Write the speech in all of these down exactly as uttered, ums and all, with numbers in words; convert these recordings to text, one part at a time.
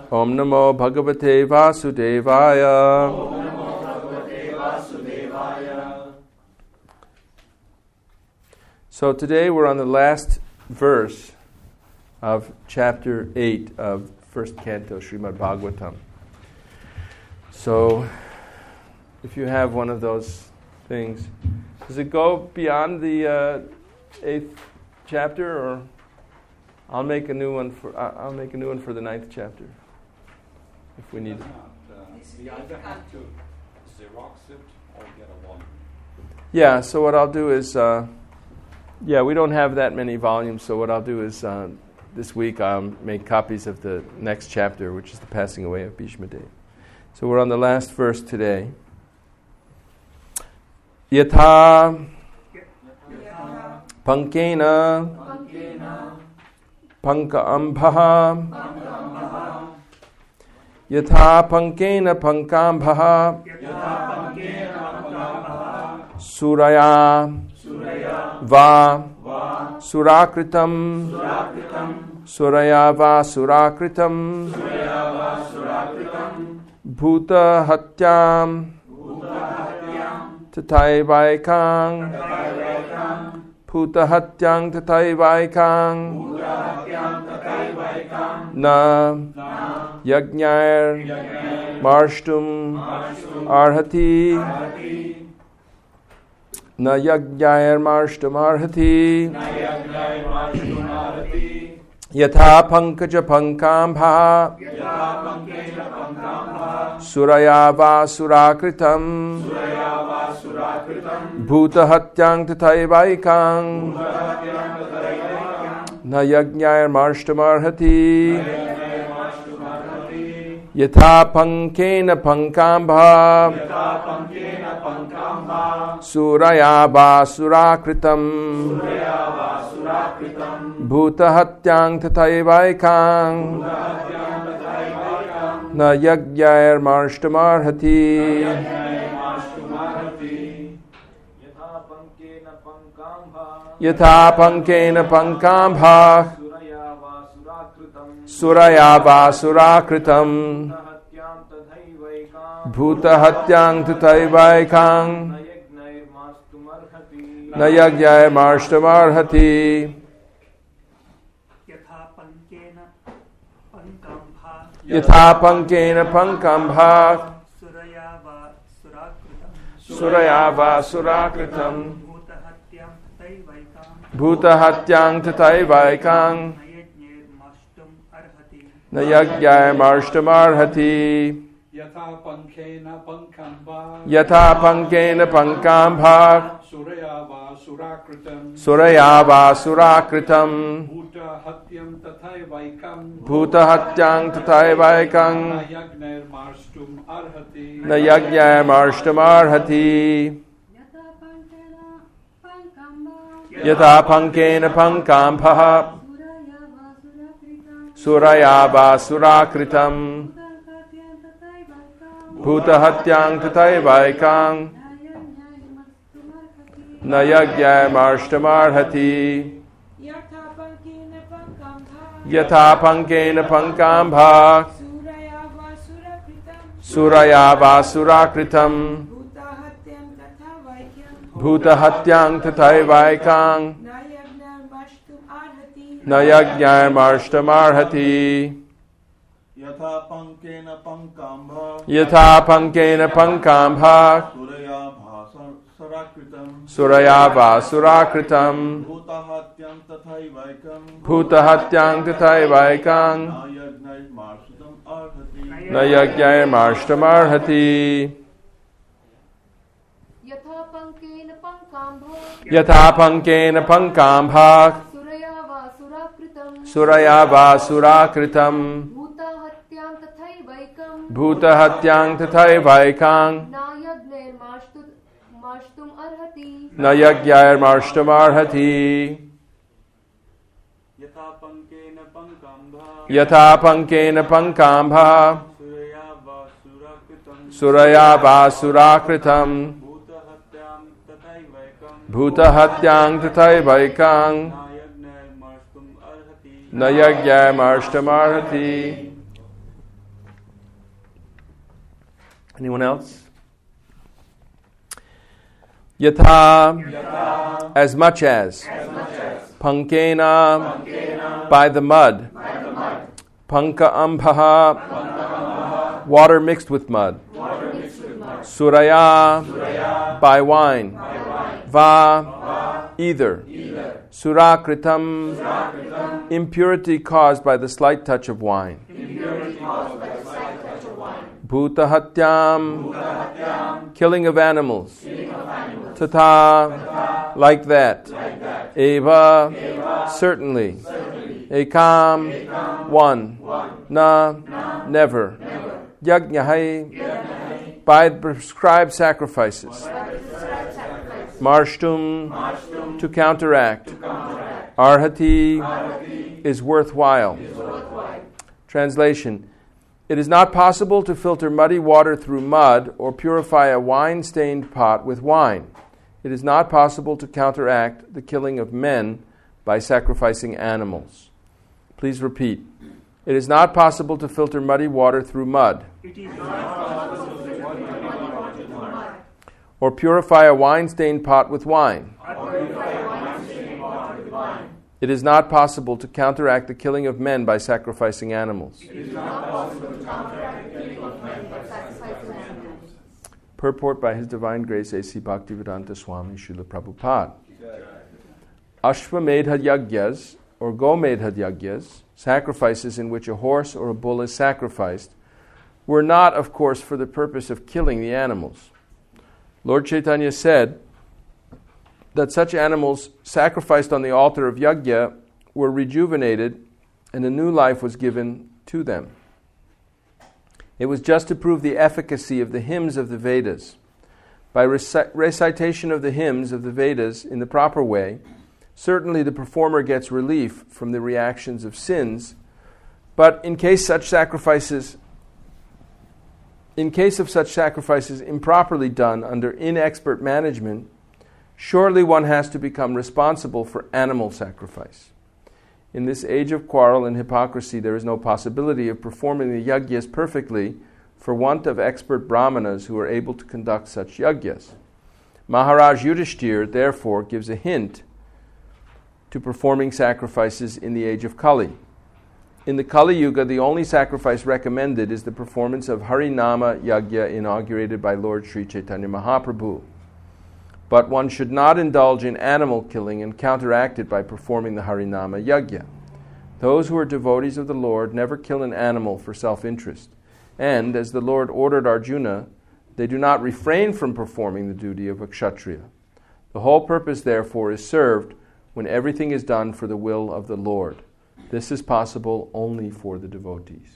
Om Namo Bhagavate Vasudevaya. So today we're on the last verse of chapter eight of first canto Srimad Bhagavatam. So if you have one of those things, does it go beyond the uh, eighth chapter, or I'll make a new one for uh, I'll make a new one for the ninth chapter if we need it. Uh, we either have to Xerox it or get a volume. Yeah. So what I'll do is, uh, yeah, we don't have that many volumes. So what I'll do is uh, this week I'll make copies of the next chapter, which is the passing away of Bhishma Dev. So we're on the last verse today. Yatha pankena panka ambha yatha pankena pankambha suraya va surakritam suraya va surakritam bhuta hatyam tataivaikang bhuta hatyang tataivaikang na yajñair marshtum arhati na yajñair marshtum arhati yatha pankaja pankambha suraya va surakritam bhuta hatyang tataivaikang na yajñair marshtum arhati yatha pankena pankambha suraya va surakritam bhuta hatyang tataivaikang na yajñair marshtum arhati yatha pankena pankambha suraya va surakritam bhuta hatyang tataivaikang na yajñair marshtum arhati yatha pankena pankambha suraya va surakritam bhuta hatyang tataivaikang na yajñair marshtum arhati Yatha pankena pankambha yatha pankena pankambha suraya va surakritam suraya va surakritam bhuta hatyam tataivaikam bhuta hatyang tataivaikang na yajñair marshtum arhati na yajñair marshtum arhati yatha pankena pankambha suraya va surakritam bhuta hatyang tataivaikang na yajñair marshtum arhati yatha pankena pankambha suraya va surakritam bhuta hatyang tataivaikang na yajñair marshtum arhati yatha pankena pankambha yatha pankena pankambha suraya va surakritam bhuta hatyang tataivaikam bhuta hatyang tataivaikang na yajñair marshtum arhati yatha pankena pankambha suraya va surakritam bhuta hatyang tataivaikang na yajñair marshtum arhati yatha pankena pankambha suraya va surakritam bhuta hatyang tataivaikang na yajñair marshtum arhati Anyone else? Yatha, Yatha, as much as. as much as. Pankena, Pankena, by the mud. by the mud. Panka ampaha, Pankamaha, water mixed with mud. water mixed with mud. Suraya, Suraya, by wine. by wine. Va, Va, either. either. Surakritam, Prakritam, impurity caused by the slight touch of wine. impurity caused by the slight touch of wine. Bhutahatyam, Bhutahatyam, killing of animals. killing of animals. Tatha, like that. Like that. Eva, Eva, certainly. certainly. Ekam, Ekam, one. one. Na, Na, never. never. Yajnahai, Yajnai, by prescribed sacrifices. Marshtum, Marshtum, to counteract. counteract. Arhati, Arhati, is worthwhile. is worthwhile. Translation: it is not possible to filter muddy water through mud or purify a wine-stained pot with wine. It is not possible to counteract the killing of men by sacrificing animals. Please repeat. It is not possible to filter muddy water through mud or purify a wine-stained pot with wine. It is not possible to counteract the killing of men by sacrificing animals. Purport by His Divine Grace A C Bhaktivedanta Swami Srila Prabhupada. Ashvamedha yagyas, or Gomedha yagyas, sacrifices in which a horse or a bull is sacrificed, were not, of course, for the purpose of killing the animals. Lord Chaitanya said that such animals sacrificed on the altar of yajna were rejuvenated and a new life was given to them. It was just to prove the efficacy of the hymns of the Vedas. By reci- recitation of the hymns of the Vedas in the proper way, certainly the performer gets relief from the reactions of sins, but in case such sacrifices In case of such sacrifices improperly done under inexpert management, surely one has to become responsible for animal sacrifice. In this age of quarrel and hypocrisy, there is no possibility of performing the yajnas perfectly for want of expert brahmanas who are able to conduct such yajnas. Maharaj Yudhishthir, therefore, gives a hint to performing sacrifices in the age of Kali. In the Kali Yuga, the only sacrifice recommended is the performance of Harinama Yajna inaugurated by Lord Sri Chaitanya Mahaprabhu. But one should not indulge in animal killing and counteract it by performing the Harinama Yajna. Those who are devotees of the Lord never kill an animal for self-interest. And, as the Lord ordered Arjuna, they do not refrain from performing the duty of a kshatriya. The whole purpose, therefore, is served when everything is done for the will of the Lord. This is possible only for the devotees.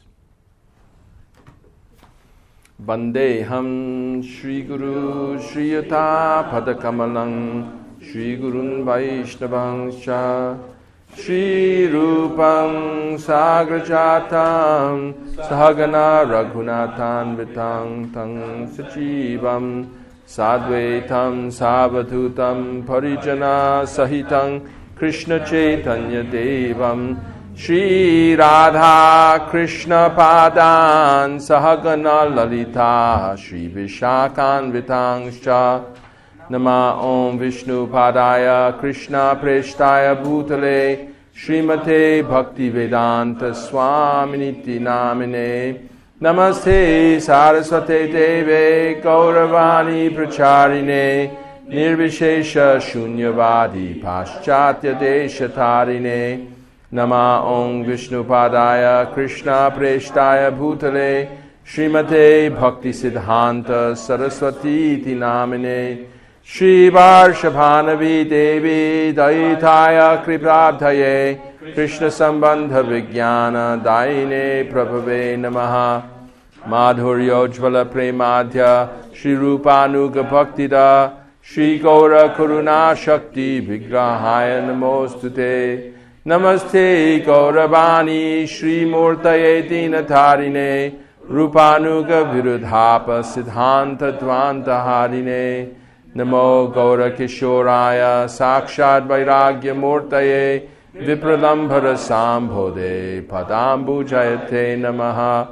Vandeham Shri Guru Shri Yata Padakamalang Shri Gurun Vaishnavangscha Shri Rupam Sagrajatam Sahagana Raghunathan Vitang Tang Sachivam Sadvaitam Savadhutam Parijana Sahitang Krishna Chaitanya Devam Shri Radha Krishna Padan Sahagana Lalita Shri Vishakhan Vitangscha Nama Om Vishnu Padaya Krishna Preshtaya Bhutale Srimate Bhakti Vedanta Swaminiti Namine Namaste Saraswate Deve Gauravani Pracharine Nirvishesha Shunyavadi Paschatya Deshatarine Nama Om Vishnu Padaya Krishna Preshtaya Bhutale Srimate Bhakti Siddhanta Saraswati Iti Namine Shri Varshabhanavi Devi Daitaya Kriprabdhaye Krishna Sambandha Vijnana Daine Prabhave Namaha Madhuryojvala Premadhya Shri Rupanuga Bhaktida Shri Gaura Karuna Shakti Vigrahaya Namostute Namaste Gauravani Shri Murtaye Dinatarine Rupanuga Virudhapa Siddhanta Dvanta Harine Namo Gaura Kishoraya Sakshad Vairagya Murtaye Vipralambhara Sambhode Padambu Jayate Namaha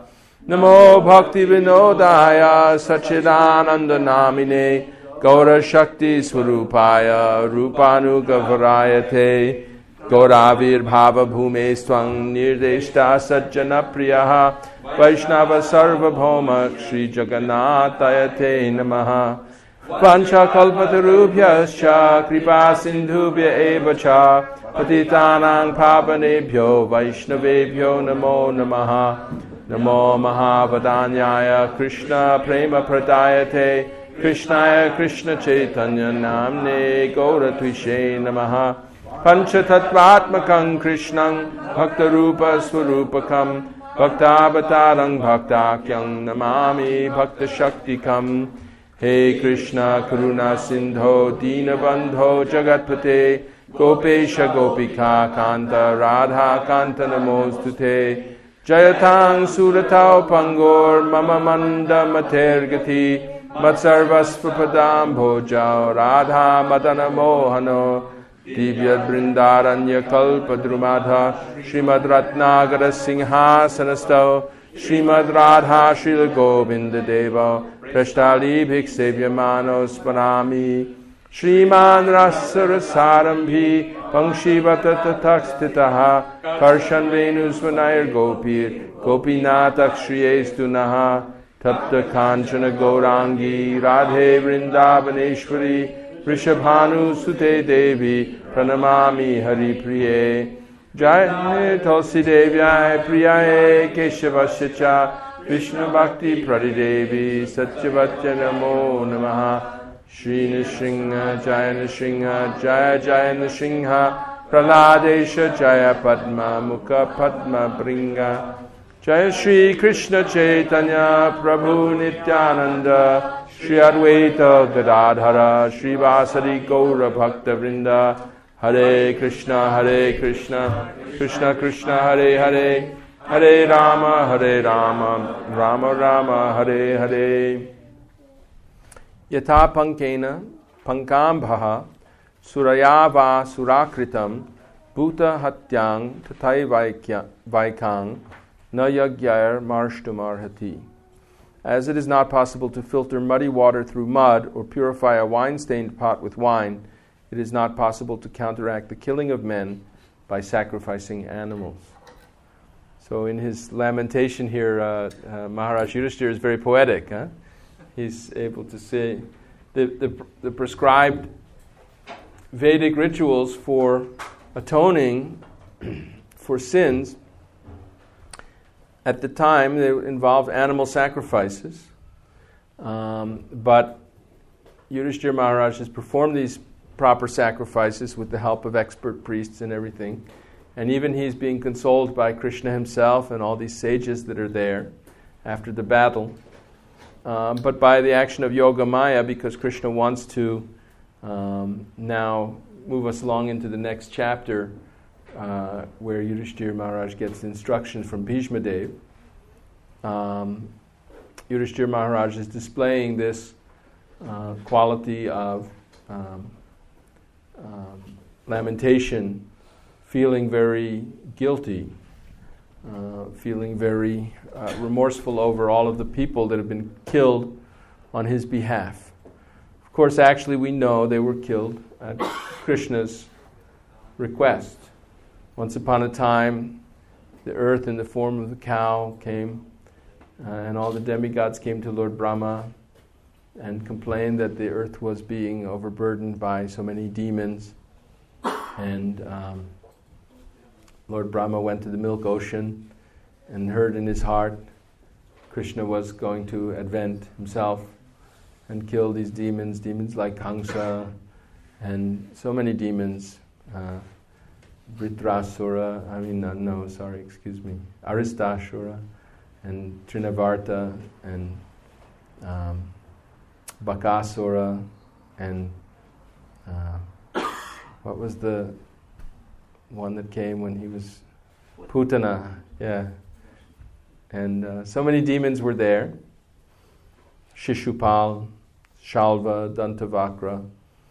Namo Bhakti Vinodaya Sachidananda Namine Gaura Shakti Swarupaya Rupanugavarayate Gauravir Bhava Bhume Swang Nirdeshta Sajjana Priyaha Vaishnava Sarva Bhoma Shri Jagannatayate Namaha Vancha Kalpatarubhyascha Kripa Sindhubhya Eva Cha Patitanang Pavanebhyo Vaishnavebhyo Namo Namaha Namo Mahavadanyaya Krishna Prema Pradayate Krishnaya Krishna Chaitanya Namne Gauratvishe Namaha Panchatattvatmakam Krishnam Bhaktarupa Swarupakam Bhaktaavatarang Bhaktakyam Namami Bhakta Shaktikam He Krishna Karuna Sindho Dinabandho Jagatpate Gopesha Gopika Kanta Radha Kanta Namostute Jayatang Suratau Pangor Mama Manda Matergati Matsarvasvapadam Bhojao Radha Madana Mohano Divyad Brindaranya Kalpadrumadha Srimad Ratnagara Singhasanasto Srimad Radha Srila Govinda Deva Prashtali Bhiksevyamano Spanami Shriman Rasarasarambi Pangshivata Tatakstitaha Karshan Venusvanayar Gopir Gopinatak Shriyestunaha Tapta Kanchana Gaurangi Radhe Vrindavaneshwari Vrishabhanu Sute Devi Pranamami Hari Priye Jai Tulsi Devyai Priyaye Keshavasya Vishnu Bhakti Pradidevi Satyavatya Namo Namaha Shri Nrsimha Jaya Nrsimha Jaya Jaya Nrsimha Praladesha Jaya Padma Mukha Padma Bringa Jaya Shri Krishna Chaitanya Prabhu Nityananda Shri Advaita Gadadhara Shri Vasari Gaura Bhakta Vrinda Hare Krishna Hare Krishna Krishna Krishna Hare Hare Hare Rama Hare Rama Rama Rama Hare Hare Yatha pankena pankambhaha surayava surakritam bhuta hatyang tathai vaikang na yagyair marshtumarhati. As it is not possible to filter muddy water through mud or purify a wine-stained pot with wine, it is not possible to counteract the killing of men by sacrificing animals. So in his lamentation here, uh, uh, Maharaj Yudhishthira is very poetic. Huh? He's able to say the, the, the prescribed Vedic rituals for atoning for sins at the time they involved animal sacrifices, um, but Yudhishthira Maharaj has performed these proper sacrifices with the help of expert priests and everything, and even he's being consoled by Krishna himself and all these sages that are there after the battle. Um, but by the action of Yoga Maya, because Krishna wants to um, now move us along into the next chapter, uh, where Yudhishthira Maharaj gets instructions from Bhishma Dev. Um, Yudhishthira Maharaj is displaying this uh, quality of um, um, lamentation, feeling very guilty, uh, feeling very uh, remorseful over all of the people that have been killed on his behalf. Of course, actually we know they were killed at Krishna's request. Once upon a time, the earth in the form of the cow came, uh, and all the demigods came to Lord Brahma and complained that the earth was being overburdened by so many demons. And um, Lord Brahma went to the milk ocean and heard in his heart Krishna was going to advent himself and kill these demons, demons like Kamsa and so many demons. Uh, Vritrasura, I mean, uh, no, sorry, excuse me, Aristashura and Trinavarta and um, Bakasura and uh, what was the one that came when he was Putana, yeah. And uh, so many demons were there. Shishupal, Shalva, Dantavakra.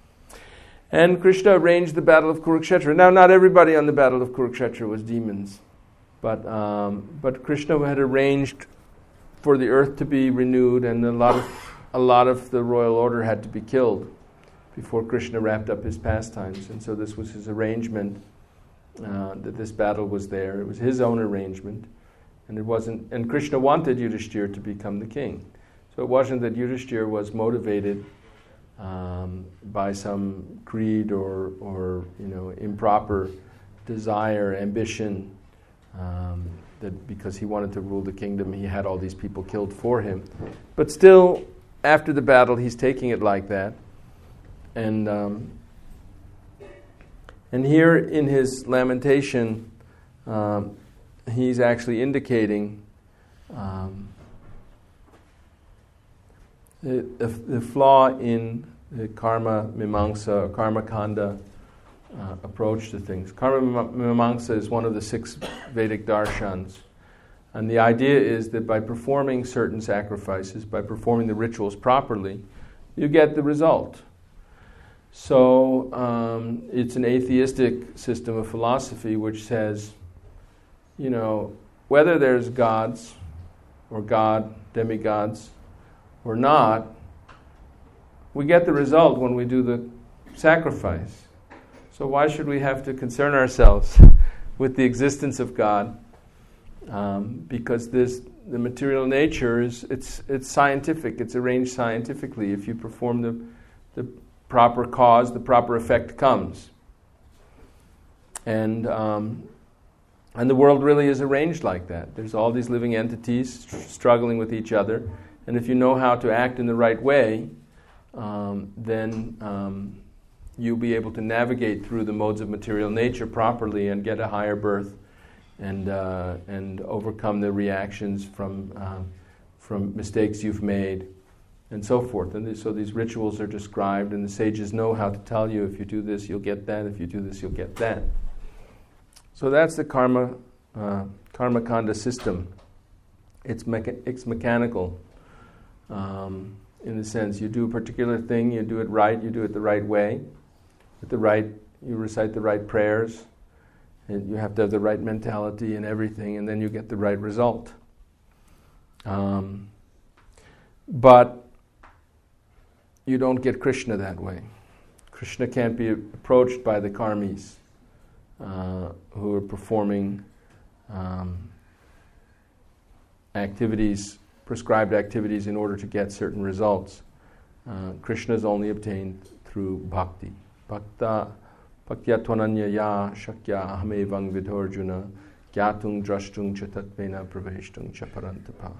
And Krishna arranged the battle of Kurukshetra. Now, not everybody on the battle of Kurukshetra was demons, but um, but Krishna had arranged for the earth to be renewed, and a lot of a lot of the royal order had to be killed before Krishna wrapped up his pastimes. And so this was his arrangement, uh, that this battle was there. It was his own arrangement. And it wasn't, and Krishna wanted Yudhishthira to become the king. So it wasn't that Yudhishthira was motivated um, by some greed or, or you know, improper desire, ambition, um, that because he wanted to rule the kingdom, he had all these people killed for him. But still, after the battle, he's taking it like that. And um, and here in his lamentation, um, he's actually indicating um, the, the, the flaw in the karma mimamsa, or karma kanda uh, approach to things. Karma mimamsa is one of the six Vedic darshans. And the idea is that by performing certain sacrifices, by performing the rituals properly, you get the result. So um, it's an atheistic system of philosophy which says, you know, whether there's gods or God, demigods, or not, we get the result when we do the sacrifice. So why should we have to concern ourselves with the existence of God? Um, because this, the material nature is it's it's scientific. It's arranged scientifically. If you perform the the proper cause, the proper effect comes. And um, and the world really is arranged like that. There's all these living entities str- struggling with each other, and if you know how to act in the right way, um, then um, you'll be able to navigate through the modes of material nature properly and get a higher birth, and uh, and overcome the reactions from uh, from mistakes you've made, and so forth. And so these rituals are described, and the sages know how to tell you, if you do this, you'll get that. If you do this, you'll get that. So that's the karma uh, karma kanda system. It's mecha- it's mechanical, um, in the sense you do a particular thing, you do it right, you do it the right way, with the right, you recite the right prayers, and you have to have the right mentality and everything, and then you get the right result. Um, but you don't get Krishna that way. Krishna can't be approached by the karmis uh, who are performing um, activities, prescribed activities in order to get certain results. Uh, Krishna is only obtained through bhakti. Bhakta Bhaktya tvananya ya shakya ahamevang vidhorjuna gyatung drashtung chatatmena praveshtung chaparantapa.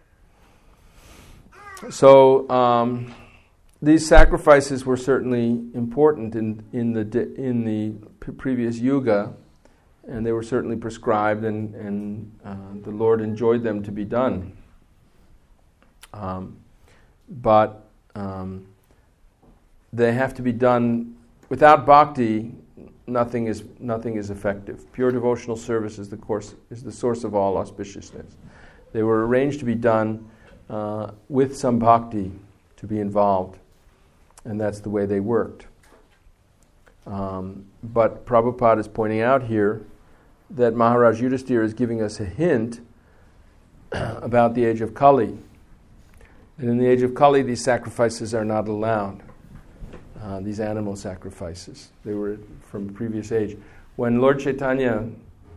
So um, these sacrifices were certainly important in in the di- in the p- previous yuga, and they were certainly prescribed, and and uh, the Lord enjoyed them to be done. Um, but um, they have to be done without bhakti. Nothing is nothing is effective. Pure devotional service is the course is the source of all auspiciousness. They were arranged to be done uh, with some bhakti to be involved, and that's the way they worked. Um, but Prabhupada is pointing out here that Maharaj Yudhisthira is giving us a hint about the age of Kali. And in the age of Kali, these sacrifices are not allowed. Uh, these animal sacrifices. They were from a previous age. When Lord Chaitanya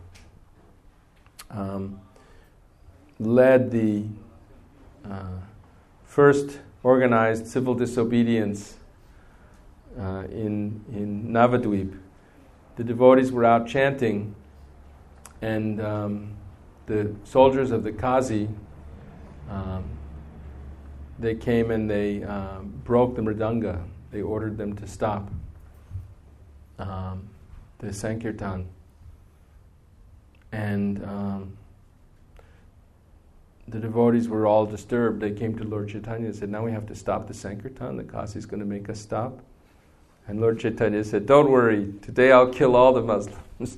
um, led the uh, first organized civil disobedience uh, in in Navadvip, the devotees were out chanting, and um, the soldiers of the Kazi, um, they came and they uh, broke the mridanga. They ordered them to stop um, the Sankirtan. And um, the devotees were all disturbed. They came to Lord Chaitanya and said, now we have to stop the Sankirtan. The Kasi is going to make us stop. And Lord Chaitanya said, don't worry, today I'll kill all the Muslims.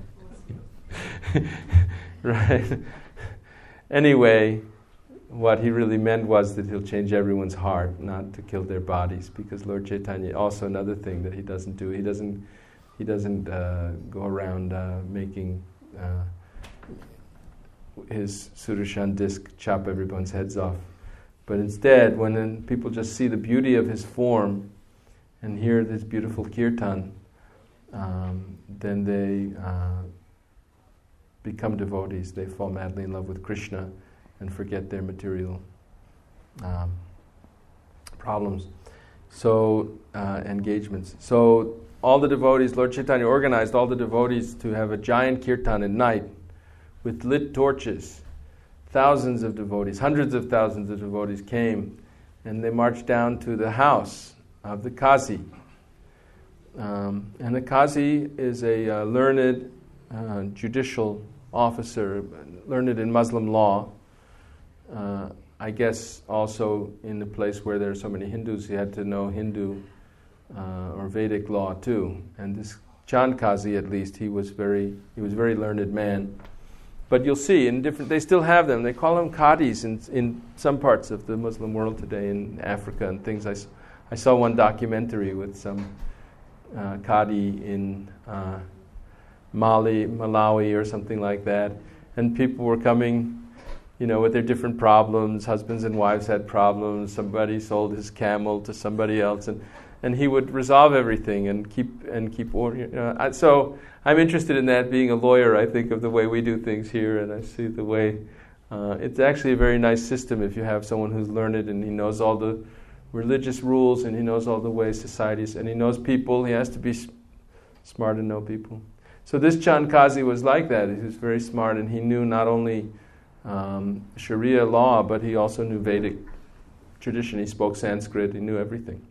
Right? Anyway, what he really meant was that he'll change everyone's heart, not to kill their bodies, because Lord Chaitanya, also another thing that he doesn't do, he doesn't he doesn't uh, go around uh, making uh, his Sudarshan disc chop everyone's heads off. But instead, when then people just see the beauty of his form and hear this beautiful kirtan, um, then they uh, become devotees. They fall madly in love with Krishna and forget their material um, problems. So, uh, engagements. So, all the devotees, Lord Chaitanya organized all the devotees to have a giant kirtan at night with lit torches. Thousands of devotees, hundreds of thousands of devotees came, and they marched down to the house of the Qazi. Um, and the Qazi is a uh, learned uh, judicial officer, learned in Muslim law. Uh, I guess also in the place where there are so many Hindus, he had to know Hindu uh, or Vedic law too. And this Chand Qazi, at least, he was very he was a very learned man. But you'll see, in different, they still have them. They call them qadis in in some parts of the Muslim world today, in Africa and things. I, I saw one documentary with some uh, qadi in uh, Mali, Malawi or something like that, and people were coming, you know, with their different problems. Husbands and wives had problems. Somebody sold his camel to somebody else, and and he would resolve everything and keep and keep order. You know. So I'm interested in that. Being a lawyer, I think of the way we do things here, and I see the way uh, it's actually a very nice system if you have someone who's learned and he knows all the religious rules and he knows all the ways societies and he knows people. He has to be s- smart and know people. So this Chand Qazi was like that. He was very smart, and he knew not only um, Sharia law, but he also knew Vedic tradition. He spoke Sanskrit. He knew everything.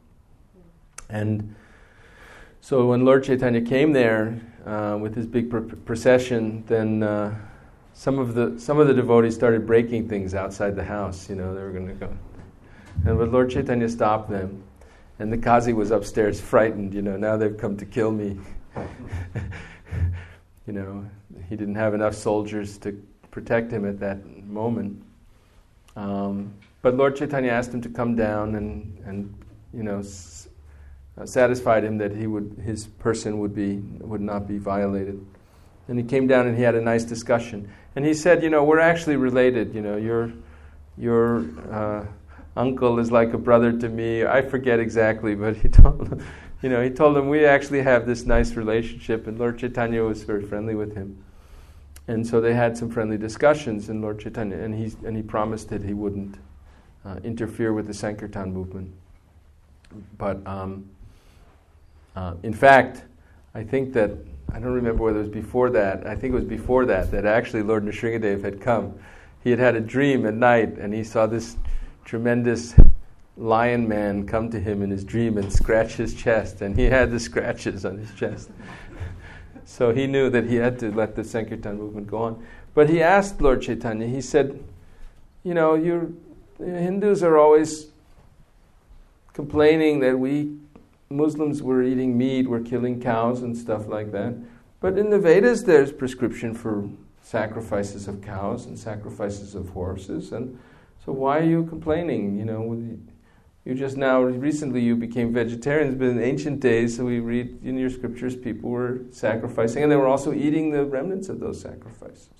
And so when Lord Chaitanya came there uh, with his big pr- procession, then uh, some of the some of the devotees started breaking things outside the house. You know, they were going to go, and but Lord Chaitanya stopped them, and the Qazi was upstairs, frightened. You know, now they've come to kill me. You know, he didn't have enough soldiers to protect him at that moment. Um, but Lord Chaitanya asked him to come down and and you know. S- Uh, satisfied him that he would, his person would be would not be violated. And he came down and he had a nice discussion. And he said, you know, we're actually related. You know, your your uh, uncle is like a brother to me. I forget exactly, but he told him, you know, he told him we actually have this nice relationship. And Lord Chaitanya was very friendly with him. And so they had some friendly discussions. And Lord Chaitanya and he and he promised that he wouldn't uh, interfere with the Sankirtan movement. But um, Uh, in fact, I think that, I don't remember whether it was before that, I think it was before that, that actually Lord Nrsingadev had come. He had had a dream at night, and he saw this tremendous lion man come to him in his dream and scratch his chest, and he had the scratches on his chest. So he knew that he had to let the Sankirtan movement go on. But he asked Lord Chaitanya, he said, you know, you Hindus are always complaining that we Muslims were eating meat, were killing cows and stuff like that. But in the Vedas there's prescription for sacrifices of cows and sacrifices of horses. And so why are you complaining? You know, you just now, recently you became vegetarians, but in ancient days, so we read in your scriptures, people were sacrificing, and they were also eating the remnants of those sacrifices.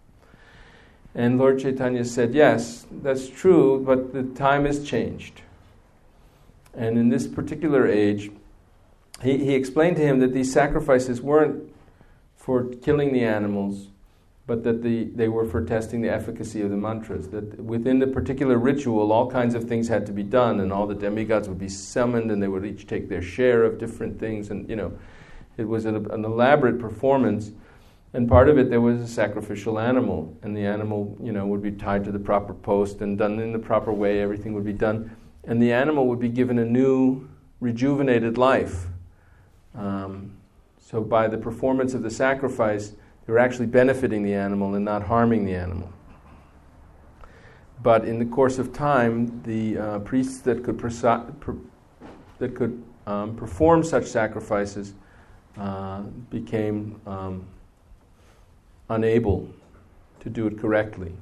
And Lord Chaitanya said, yes, that's true, but the time has changed. And in this particular age, he, he explained to him that these sacrifices weren't for killing the animals, but that the, they were for testing the efficacy of the mantras. That within the particular ritual, all kinds of things had to be done, and all the demigods would be summoned, and they would each take their share of different things. And, you know, it was an, an elaborate performance. And part of it, there was a sacrificial animal, and the animal, you know, would be tied to the proper post and done in the proper way. Everything would be done. And the animal would be given a new, rejuvenated life. Um, so by the performance of the sacrifice, they were actually benefiting the animal and not harming the animal. But in the course of time, the uh, priests that could perso- per- that could um, perform such sacrifices uh, became um, unable to do it correctly.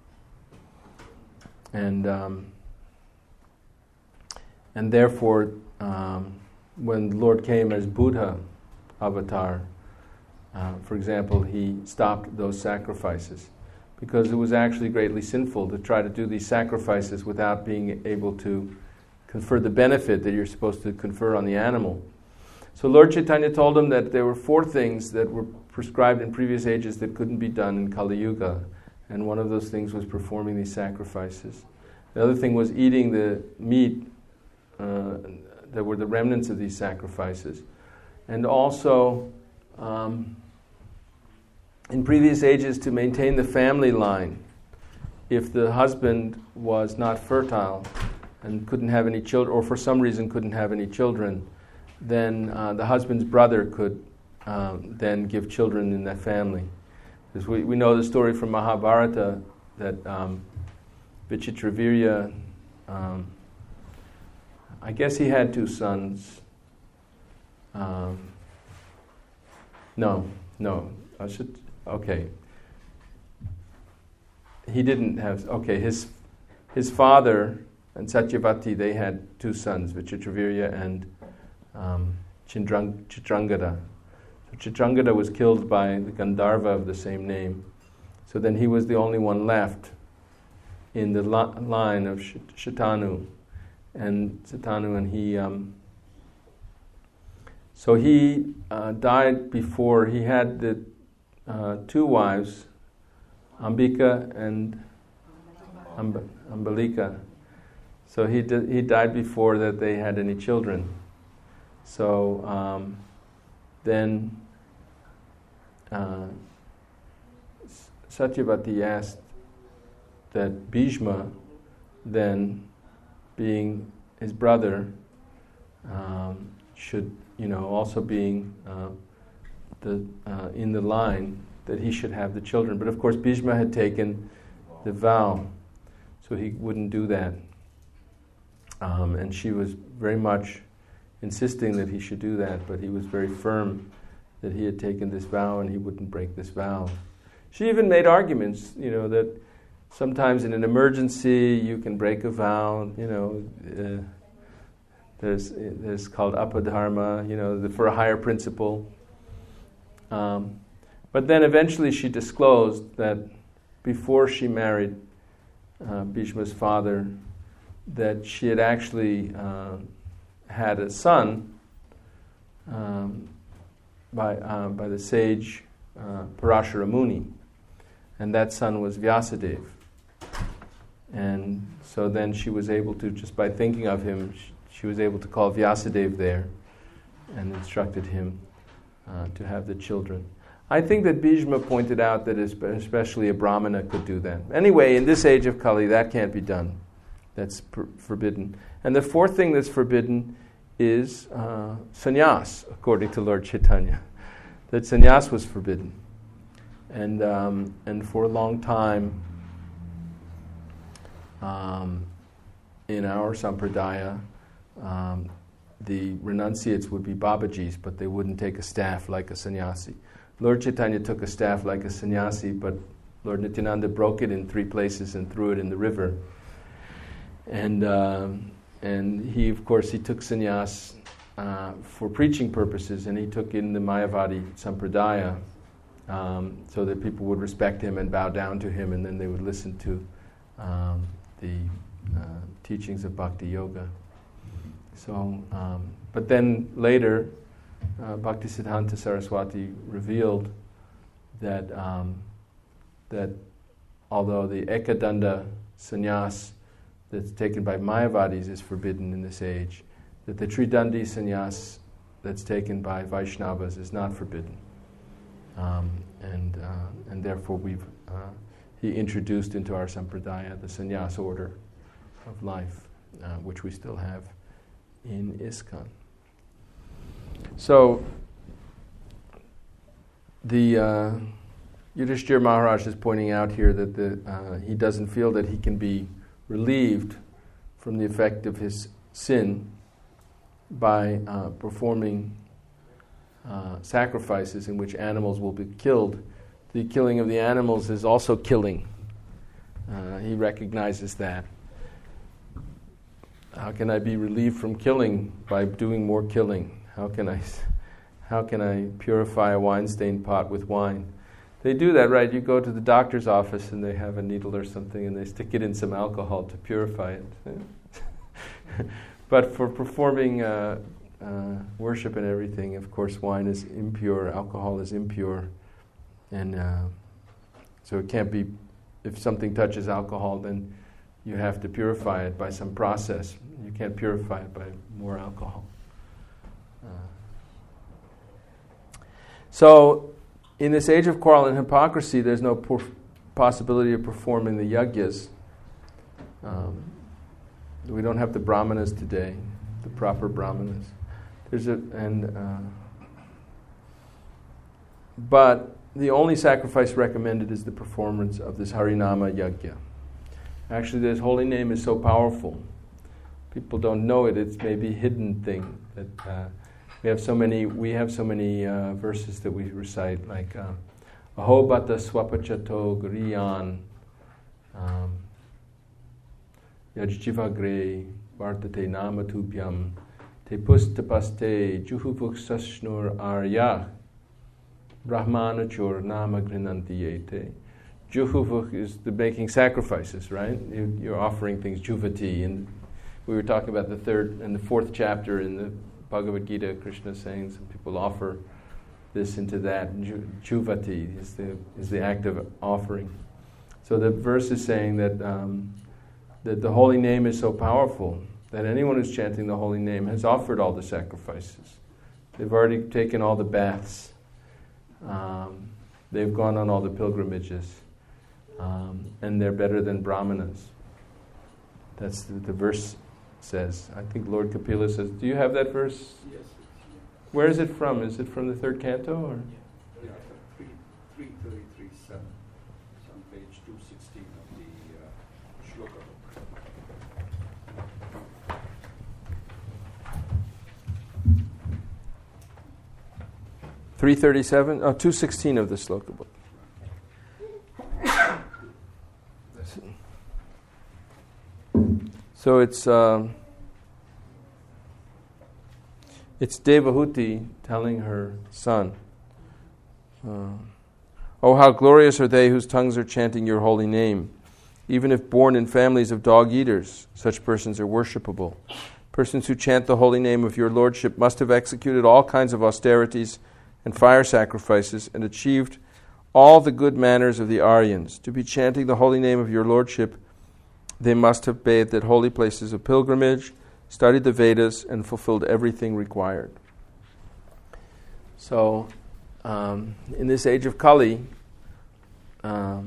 And um, And therefore, um, when the Lord came as Buddha avatar, uh, for example, he stopped those sacrifices because it was actually greatly sinful to try to do these sacrifices without being able to confer the benefit that you're supposed to confer on the animal. So Lord Chaitanya told him that there were four things that were prescribed in previous ages that couldn't be done in Kali Yuga, and one of those things was performing these sacrifices. The other thing was eating the meat uh, that were the remnants of these sacrifices. And also, um, in previous ages, to maintain the family line. If the husband was not fertile and couldn't have any children, or for some reason couldn't have any children, then uh, the husband's brother could um, then give children in that family. Because we, we know the story from Mahabharata that um, Vichitravirya, um, I guess he had two sons. Um, no, no, I should, okay. He didn't have, okay, his his father and Satyavati, they had two sons, Vichitravirya and um, Chitrang, Chitrangada. So Chitrangada was killed by the Gandharva of the same name. So then he was the only one left in the li- line of Shatanu. And Satanu, and he, um, so he uh, died before, he had the uh, two wives, Ambika and Amb- Ambalika. So he di- he died before that they had any children. So um, then uh, Satyavati asked that Bhishma, then being his brother, um, should, you know, also being uh, the uh, in the line, that he should have the children. But of course Bhishma had taken the vow, so he wouldn't do that. Um, and she was very much insisting that he should do that, but he was very firm that he had taken this vow and he wouldn't break this vow. She even made arguments, you know, that sometimes in an emergency you can break a vow, you know, uh, there's there's called apadharma, you know, the, for a higher principle. Um, but then eventually she disclosed that before she married uh, Bhishma's father, that she had actually uh, had a son um, by uh, by the sage uh, Parashara Muni, and that son was Vyasadeva. And so then she was able to, just by thinking of him, she, she was able to call Vyasadeva there and instructed him uh, to have the children. I think that Bhishma pointed out that especially a Brahmana could do that. Anyway, in this age of Kali, that can't be done. That's per- forbidden. And the fourth thing that's forbidden is uh, sannyas, according to Lord Chaitanya. That sannyas was forbidden. And um, and for a long time, um, in our sampradaya, um, the renunciates would be Babajis, but they wouldn't take a staff like a sannyasi. Lord Chaitanya took a staff like a sannyasi, but Lord Nityananda broke it in three places and threw it in the river. And um, and he, of course, he took sannyas uh, for preaching purposes, and he took in the Mayavadi sampradaya um, so that people would respect him and bow down to him, and then they would listen to um, the uh, teachings of Bhakti Yoga. So, um, but then later, uh, Bhaktisiddhanta Saraswati revealed that um, that although the Ekadanda sannyas that's taken by Mayavadis is forbidden in this age, that the Tridandi sannyas that's taken by Vaishnavas is not forbidden. Um, and uh, and therefore we've uh, he introduced into our sampradaya the sannyas order of life, uh, which we still have in ISKCON. So the uh, Yudhishthira Maharaj is pointing out here that the uh, he doesn't feel that he can be relieved from the effect of his sin by uh, performing uh, sacrifices in which animals will be killed. The killing of the animals is also killing. Uh, he recognizes that. How can I be relieved from killing by doing more killing? How can I, how can I purify a wine-stained pot with wine? They do that, right? You go to the doctor's office and they have a needle or something and they stick it in some alcohol to purify it. But for performing uh, uh, worship and everything, of course, wine is impure, alcohol is impure, and uh, so it can't be, if something touches alcohol, then you have to purify it by some process. You can't purify it by more alcohol. Uh, so, in this age of quarrel and hypocrisy, there's no por- possibility of performing the yagyas. Um, we don't have the brahmanas today, the proper brahmanas. There's a and uh, but the only sacrifice recommended is the performance of this Harinama Yagya. Actually, this holy name is so powerful. People don't know it. It's maybe a hidden thing that. Uh, We have so many. We have so many uh, verses that we recite, like uh, Aho bata swapachato griyan yajjivagre vartate namatubhyam te pustapaste juhuvuksashnur arya brahmanachur nama grinantiyete. Juhuvuk is the making sacrifices, right? You, you're offering things, juvati, and we were talking about the third and the fourth chapter in the Bhagavad Gita. Krishna is saying some people offer this into that. Ju- Juvati is the is the act of offering. So the verse is saying that um, that the holy name is so powerful that anyone who's chanting the holy name has offered all the sacrifices. They've already taken all the baths. Um, they've gone on all the pilgrimages, um, and they're better than brahmanas. That's the, the verse says. I think Lord Kapila says. Do you have that verse? Yes. Where is it from? Is it from the third canto or? Yeah, three three thirty three seven. It's on page two sixteen of the uh, shloka three thirty-seven? Oh, two sixteen of the sloka book. So it's um, it's Devahuti telling her son, uh, "Oh, how glorious are they whose tongues are chanting your holy name! Even if born in families of dog-eaters, such persons are worshipable. Persons who chant the holy name of your lordship must have executed all kinds of austerities and fire sacrifices and achieved all the good manners of the Aryans. To be chanting the holy name of your lordship, they must have bathed at holy places of pilgrimage, studied the Vedas, and fulfilled everything required." So, um, in this age of Kali, um,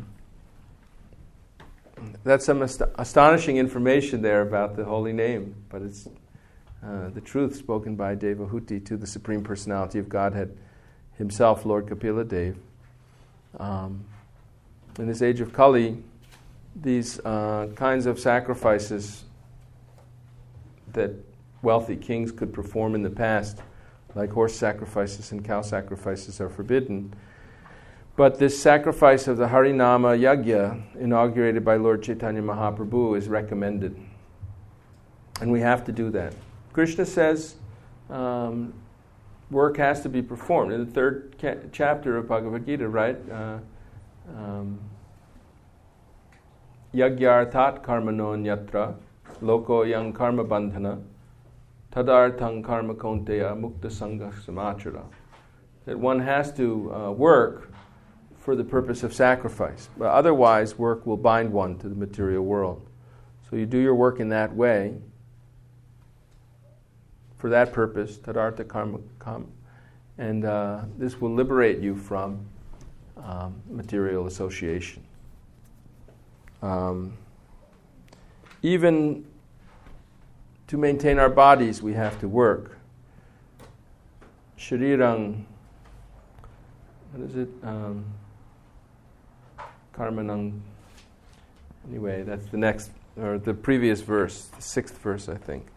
that's some ast- astonishing information there about the holy name, but it's uh, the truth spoken by Devahuti to the Supreme Personality of Godhead himself, Lord Kapila Dev. Um, in this age of Kali, these uh, kinds of sacrifices that wealthy kings could perform in the past, like horse sacrifices and cow sacrifices, are forbidden. But this sacrifice of the Harinama Yagya, inaugurated by Lord Chaitanya Mahaprabhu, is recommended. And we have to do that. Krishna says um, work has to be performed. In the third ca- chapter of Bhagavad Gita, right? Uh, um, Yagyarthat karmanon yatra loko yang karma bandhana tadarthang karma konteya mukta sangha samachara. That one has to uh, work for the purpose of sacrifice. But otherwise, work will bind one to the material world. So you do your work in that way, for that purpose, tadartha karma, karma and uh, this will liberate you from um, material association. Um, even to maintain our bodies, we have to work. Sharirang, what is it? Um, Karmanang. Anyway, that's the next, or the previous verse, the sixth verse, I think.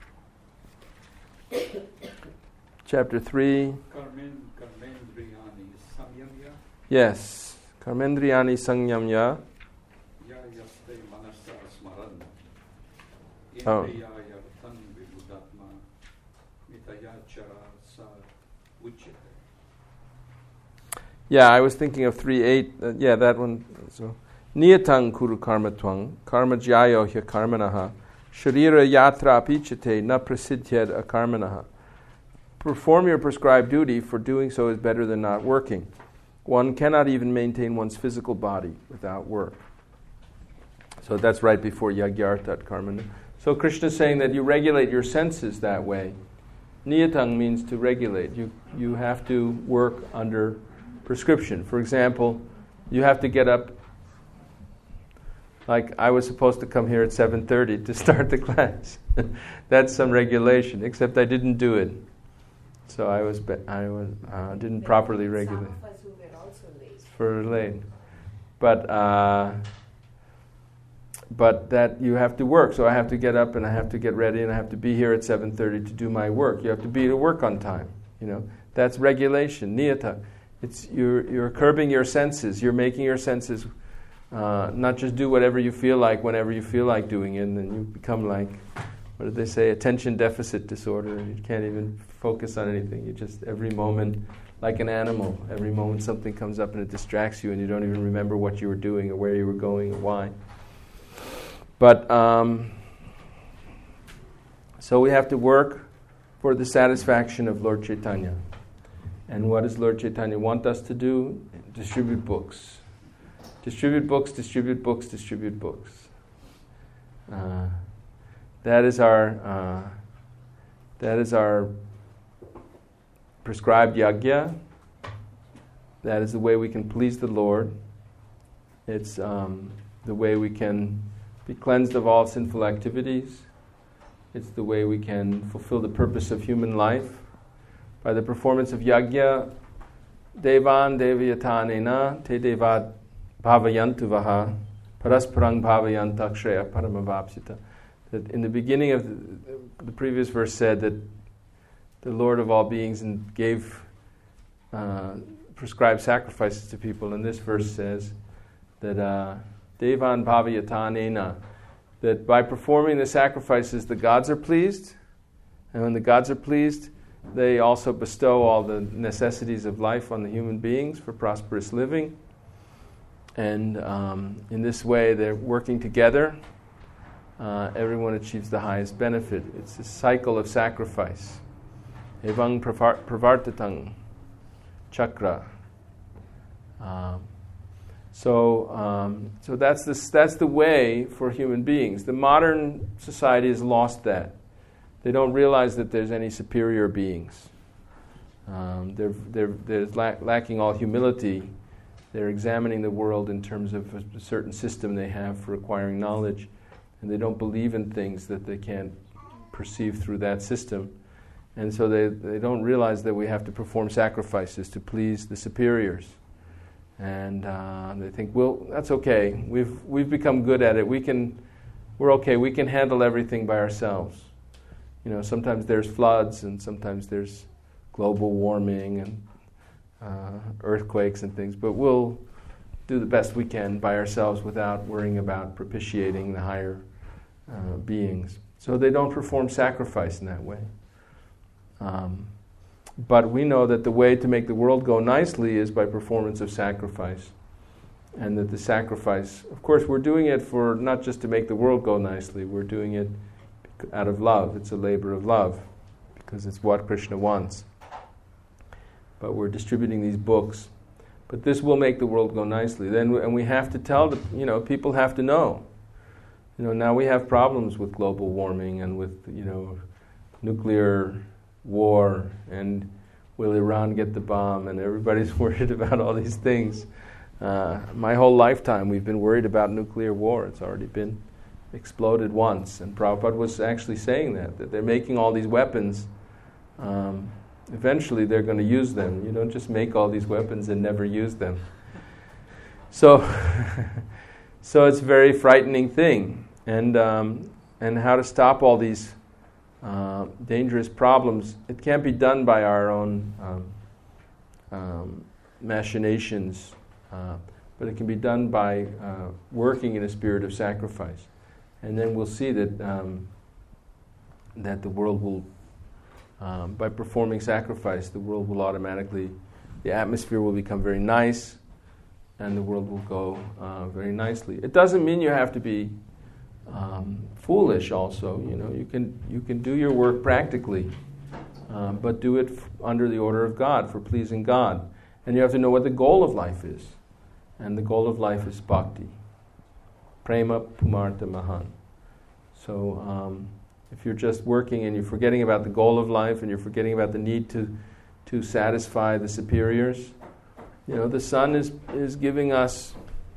Chapter three. Karmen, Karmendriyani Samyamya. Yes. Karmendriyani Samyamya. Ya yaste manasa smaran. Oh. Indriyaya tan vibudatma. Mitaya chara sa uchyate. Yeah, I was thinking of three eight. Uh, yeah, that one. So, niyatang kuru karma twang, karma jyayo hya karmanaha, sharira yatra apichate na prasidhyad akarmanaha. Perform your prescribed duty, for doing so is better than not working. One cannot even maintain one's physical body without work. So that's right before yagyartat karmana. So Krishna is saying that you regulate your senses that way. Niyatang means to regulate. You you have to work under prescription. For example, you have to get up, like I was supposed to come here at seven thirty to start the class. That's some regulation, except I didn't do it. So I was be- I was uh, didn't But properly regulate. Some of us who were also late. For late. But uh, but that you have to work. So I have to get up and I have to get ready and I have to be here at seven thirty to do my work. You have to be to work on time. You know, that's regulation, niyata. It's you're you're curbing your senses. You're making your senses uh, not just do whatever you feel like whenever you feel like doing it, and then you become like, what did they say? Attention deficit disorder. You can't even focus on anything. You just every moment, like an animal. Every moment something comes up and it distracts you, and you don't even remember what you were doing or where you were going or why. But um, so we have to work for the satisfaction of Lord Chaitanya. And what does Lord Chaitanya want us to do? Distribute books. Distribute books, distribute books, distribute books. Uh, that is our uh, that is our prescribed yajna. That is the way we can please the Lord. It's um, the way we can be cleansed of all sinful activities. It's the way we can fulfill the purpose of human life. By the performance of yajna, devan devayatanena te devad bhavayantu vaha parasparang bhavayanta kshreya paramavapsita. That in the beginning of the, the previous verse said that the Lord of all beings and gave uh, prescribed sacrifices to people, and this verse says that uh, devan bhavayatanena, that by performing the sacrifices the gods are pleased, and when the gods are pleased, they also bestow all the necessities of life on the human beings for prosperous living. And um, in this way, they're working together. Uh, everyone achieves the highest benefit. It's a cycle of sacrifice. Evang pravartatang chakra. Um, so, um, so that's the that's the way for human beings. The modern society has lost that. They don't realize that there's any superior beings. Um, they're they're they're lack, lacking all humility. They're examining the world in terms of a, a certain system they have for acquiring knowledge, and they don't believe in things that they can't perceive through that system. And so they, they don't realize that we have to perform sacrifices to please the superiors. And uh, they think, well, that's okay. We've we've become good at it. We can, we're okay. We can handle everything by ourselves. You know, sometimes there's floods, and sometimes there's global warming and uh, earthquakes and things. But we'll do the best we can by ourselves without worrying about propitiating the higher uh, beings. So they don't perform sacrifice in that way. Um, but we know that the way to make the world go nicely is by performance of sacrifice. And that the sacrifice, of course, we're doing it for not just to make the world go nicely, we're doing it out of love. It's a labor of love, because it's what Krishna wants. But we're distributing these books. But this will make the world go nicely. Then, and we have to tell the, you know, people have to know. You know, now we have problems with global warming and with, you know, nuclear war, and will Iran get the bomb, and everybody's worried about all these things. Uh, my whole lifetime we've been worried about nuclear war. It's already been exploded once, and Prabhupada was actually saying that, that they're making all these weapons. Um, eventually they're going to use them. You don't just make all these weapons and never use them. So, so it's a very frightening thing. And, um, and how to stop all these uh, dangerous problems, it can't be done by our own um, um, machinations, uh, but it can be done by uh, working in a spirit of sacrifice. And then we'll see that um, that the world will, um, by performing sacrifice, the world will automatically the atmosphere will become very nice, and the world will go uh, very nicely. It doesn't mean you have to be um, foolish. Also, you know, you can you can do your work practically, um, but do it f- under the order of God, for pleasing God. And you have to know what the goal of life is, and the goal of life is bhakti, prema pumartha mahan. So, um, if you're just working and you're forgetting about the goal of life, and you're forgetting about the need to to satisfy the superiors, you know, the sun is is giving us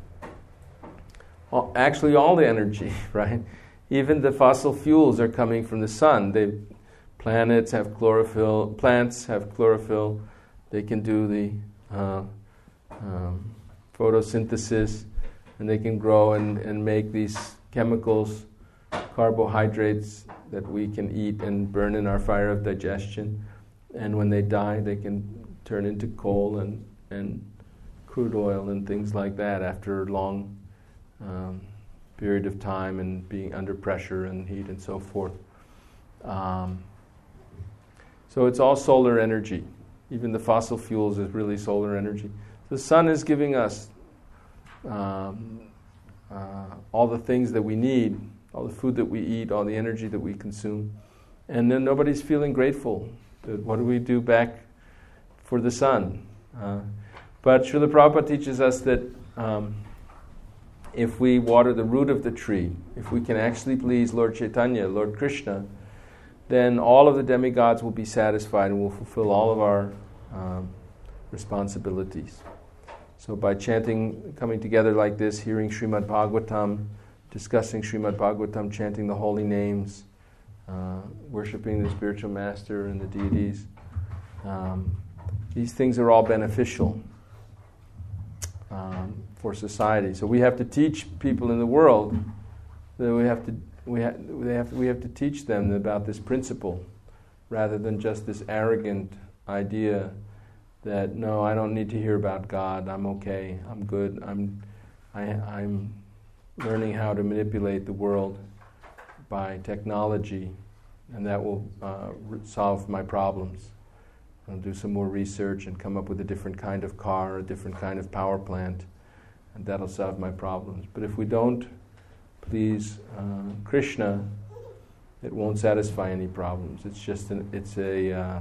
all, actually all the energy, right? Even the fossil fuels are coming from the sun. They planets have chlorophyll, plants have chlorophyll. They can do the uh, um, photosynthesis, and they can grow and, and make these chemicals, carbohydrates that we can eat and burn in our fire of digestion. And when they die, they can turn into coal and, and crude oil and things like that after a long um, period of time and being under pressure and heat and so forth. Um, so it's all solar energy. Even the fossil fuels is really solar energy. The sun is giving us um, uh, all the things that we need, all the food that we eat, all the energy that we consume. And then nobody's feeling grateful. What do we do back for the sun? Uh, but Srila Prabhupada teaches us that um, if we water the root of the tree, if we can actually please Lord Chaitanya, Lord Krishna, then all of the demigods will be satisfied and will fulfill all of our um, responsibilities. So by chanting, coming together like this, hearing Srimad Bhagavatam, discussing Srimad Bhagavatam, chanting the holy names, uh, worshipping the spiritual master and the deities, um, these things are all beneficial um, for society. So we have to teach people in the world that we have to we have they have we have to teach them about this principle, rather than just this arrogant idea that no, I don't need to hear about God. I'm okay. I'm good. I'm I, I'm learning how to manipulate the world by technology, and that will uh, re- solve my problems. I'll do some more research and come up with a different kind of car, a different kind of power plant, and that'll solve my problems. But if we don't please uh, Krishna, it won't satisfy any problems. It's just an, it's a uh,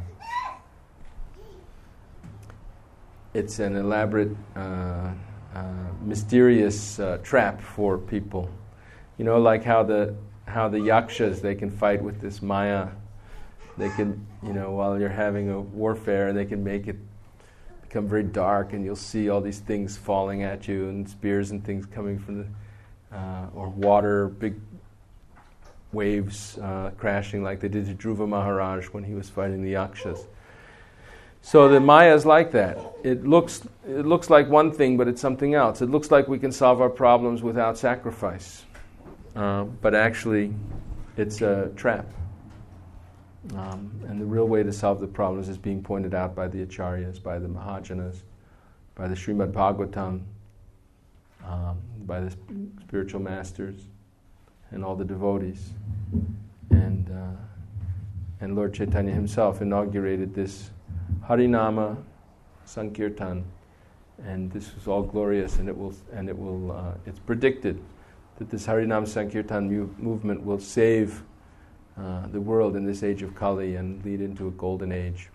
it's an elaborate, uh, uh, mysterious uh, trap for people. You know, like how the how the yakshas, they can fight with this maya. They can, you know, while you're having a warfare, they can make it become very dark, and you'll see all these things falling at you, and spears and things coming from the Uh, or water, big waves uh, crashing like they did to Dhruva Maharaj when he was fighting the Yakshas. So the Maya is like that. It looks it looks like one thing, but it's something else. It looks like we can solve our problems without sacrifice, uh, but actually it's a trap. Um, and the real way to solve the problems is being pointed out by the Acharyas, by the Mahajanas, by the Srimad Bhagavatam, Um, by the sp- spiritual masters and all the devotees. And uh, and Lord Chaitanya himself inaugurated this Harinama Sankirtan, and this was all glorious, and it will and it will uh, it's predicted that this Harinama Sankirtan mu- movement will save uh, the world in this age of Kali and lead into a golden age.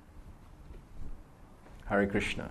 Hare Krishna.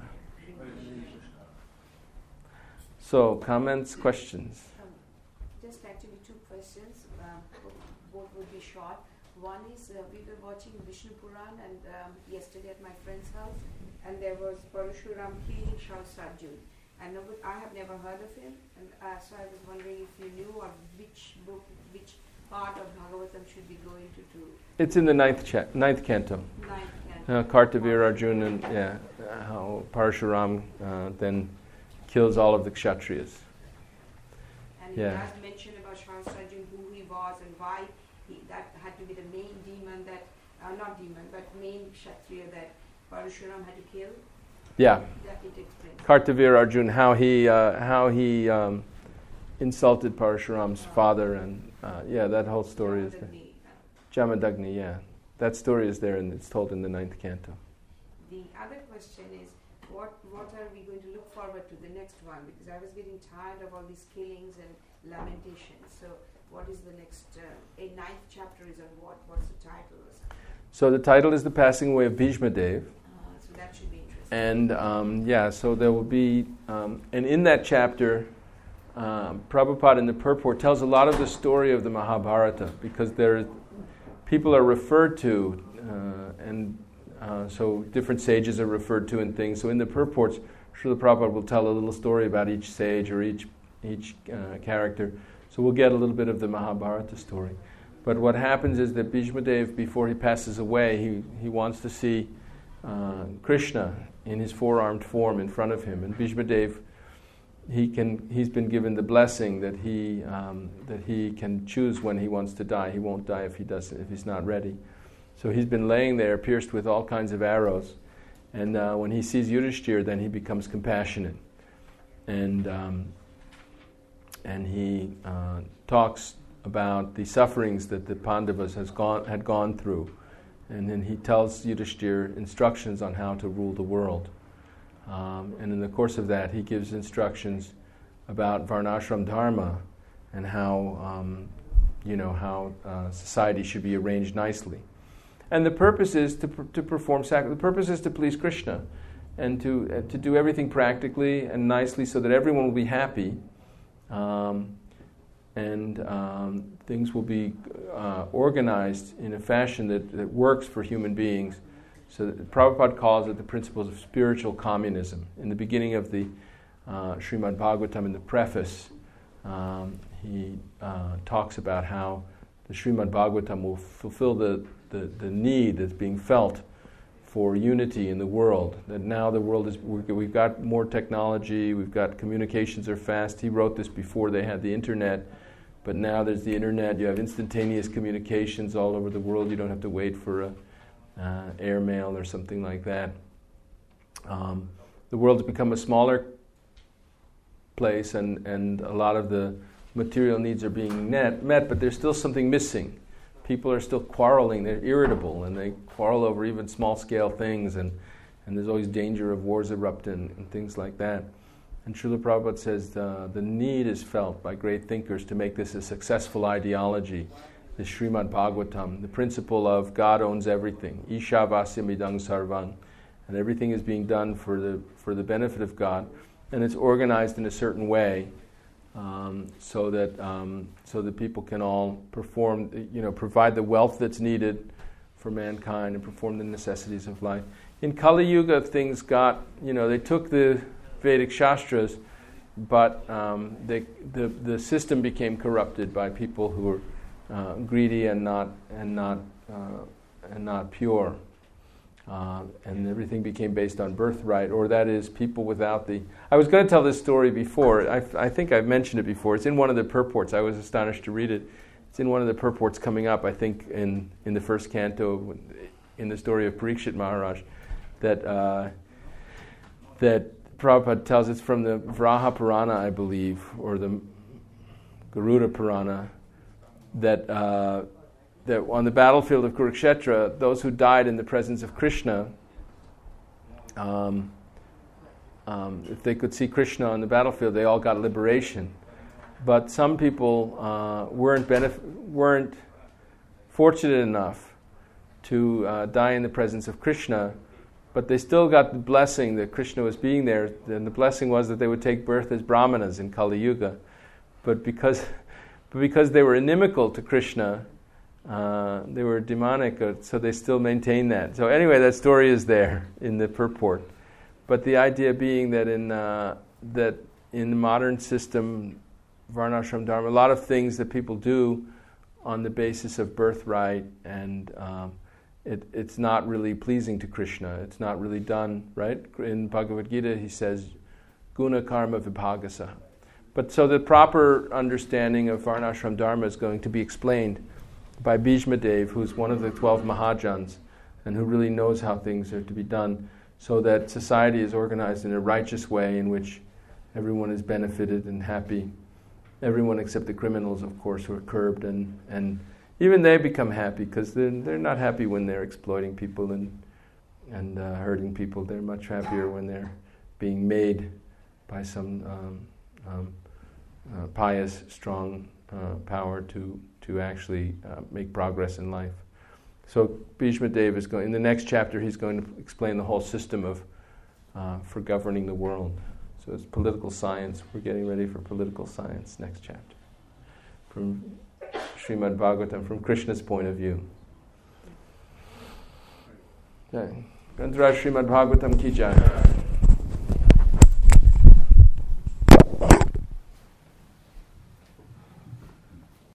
So, comments, questions? Um, just actually two questions. Um, both would be short. One is uh, we were watching Vishnu Puran and um, yesterday at my friend's house, and there was Parashuram pleading Shasarjun. And I have never heard of him, and uh, so I was wondering if you knew or which book, which part of Bhagavatam should we go into to? It's in the ninth cha- ninth canto. Ninth canto. Uh, Kartavir Arjuna, and yeah, uh, how Parashuram uh, then kills all of the Kshatriyas. And Yeah. he does mention about Shasarjun, who he was and why he, that had to be the main demon that, uh, not demon, but main Kshatriya that Parashuram had to kill. Yeah, That it explains. Kartavir Arjuna, how he uh, how he um, insulted Parashuram's father, and uh, yeah, that whole story is there. Jamadagni. Jamadagni, yeah, that story is there, and it's told in the ninth canto. The other question is, what are we going to look forward to the next one? Because I was getting tired of all these killings and lamentations. So what is the next, uh, a ninth chapter is on what? What's the title? Or something? So the title is The Passing Away of Bhishma Dev. Uh, so that should be interesting. And um, yeah, so there will be, um, and in that chapter, um, Prabhupada in the purport tells a lot of the story of the Mahabharata, because there, people are referred to, uh, and uh, so different sages are referred to in things. So in the purports, Srila Prabhupada will tell a little story about each sage or each each uh, character. So we'll get a little bit of the Mahabharata story. But what happens is that Bhishma Dev, before he passes away, he, he wants to see uh, Krishna in his four-armed form in front of him. And Bhishma Dev, he can, he's been given the blessing that he um, that he can choose when he wants to die. He won't die if he doesn't, if he's not ready. So he's been laying there, pierced with all kinds of arrows. And uh, when he sees Yudhishthira, then he becomes compassionate. And um, and he uh, talks about the sufferings that the Pandavas has gone, had gone through. And then he tells Yudhishthira instructions on how to rule the world. Um, and in the course of that, he gives instructions about Varnashram Dharma and how, um, you know, how uh, society should be arranged nicely. And the purpose is to pr- to perform sac- the purpose is to please Krishna, and to uh, to do everything practically and nicely so that everyone will be happy, um, and um, things will be uh, organized in a fashion that, that works for human beings. So that Prabhupada calls it the principles of spiritual communism. In the beginning of the uh, Srimad Bhagavatam, in the preface, um, he uh, talks about how the Srimad Bhagavatam will fulfill the, the, the need that's being felt for unity in the world. That now the world is, we've got more technology, we've got communications are fast. He wrote this before they had the internet, but now there's the internet, you have instantaneous communications all over the world, you don't have to wait for a uh, airmail or something like that. Um, the world has become a smaller place, and, and a lot of the material needs are being net, met, but there's still something missing. People are still quarreling, they're irritable, and they quarrel over even small-scale things, and, and there's always danger of wars erupting and things like that. And Srila Prabhupada says uh, the need is felt by great thinkers to make this a successful ideology, the Srimad Bhagavatam, the principle of God owns everything, Isha Vasyamidang Sarvan, and everything is being done for the for the benefit of God, and it's organized in a certain way, um, so that um, so that people can all perform, you know, provide the wealth that's needed for mankind and perform the necessities of life. In Kali Yuga, things got, you know, they took the Vedic Shastras, but um, they, the the system became corrupted by people who were uh, greedy and not and not uh, and not pure. Uh, and everything became based on birthright, or that is, people without the... I was going to tell this story before. I, I think I've mentioned it before. It's in one of the purports. I was astonished to read it. It's in one of the purports coming up, I think, in, in the first canto, in the story of Parikshit Maharaj, that uh, that Prabhupada tells. It's from the Vraha Purana, I believe, or the Garuda Purana, that... Uh, that on the battlefield of Kurukshetra, those who died in the presence of Krishna, um, um, if they could see Krishna on the battlefield, they all got liberation. But some people uh, weren't benef- weren't fortunate enough to uh, die in the presence of Krishna, but they still got the blessing that Krishna was being there, and the blessing was that they would take birth as brahmanas in Kali Yuga. But because, but because they were inimical to Krishna, Uh, they were demonic, uh, so they still maintain that. So anyway, that story is there in the purport. But the idea being that in uh, that in the modern system, Varnashram Dharma, a lot of things that people do on the basis of birthright, and um, it, it's not really pleasing to Krishna. It's not really done, right? In Bhagavad Gita, he says, guna karma vibhagasa. But so the proper understanding of Varnashram Dharma is going to be explained by Bhishma Dev, who's one of the twelve Mahajans, and who really knows how things are to be done, so that society is organized in a righteous way in which everyone is benefited and happy. Everyone except the criminals, of course, who are curbed, and, and even they become happy, because they're, they're not happy when they're exploiting people and, and uh, hurting people. They're much happier when they're being made by some um, um, uh, pious, strong uh, power to to actually uh, make progress in life. So Bhishma Deva is going, in the next chapter he's going to explain the whole system of uh, for governing the world. So it's political science. We're getting ready for political science next chapter. From Srimad Bhagavatam, from Krishna's point of view. Okay. Granthara Srimad Bhagavatam ki jai.